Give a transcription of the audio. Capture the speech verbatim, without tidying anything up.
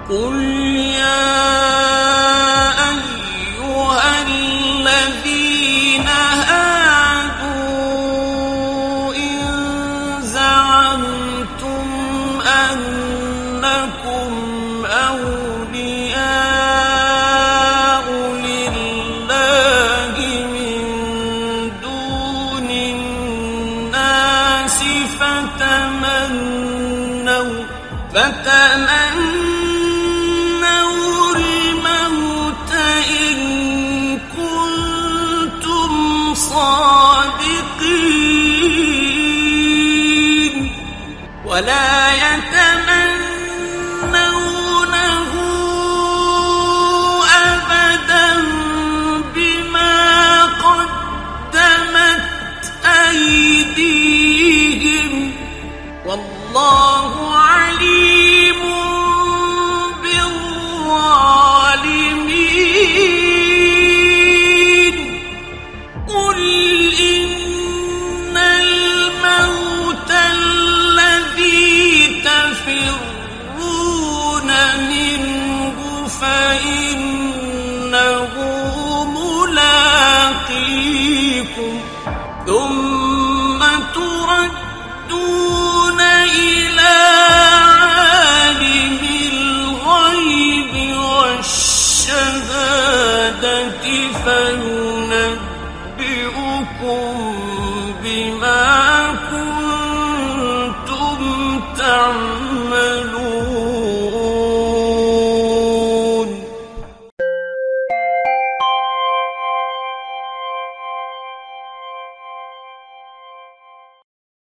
قل يا أيها الذين هادوا إن زعمتم أنكم أولياء لله من دون الناس فتمنوا فتمنوا الموت إن كنتم صادقين ولا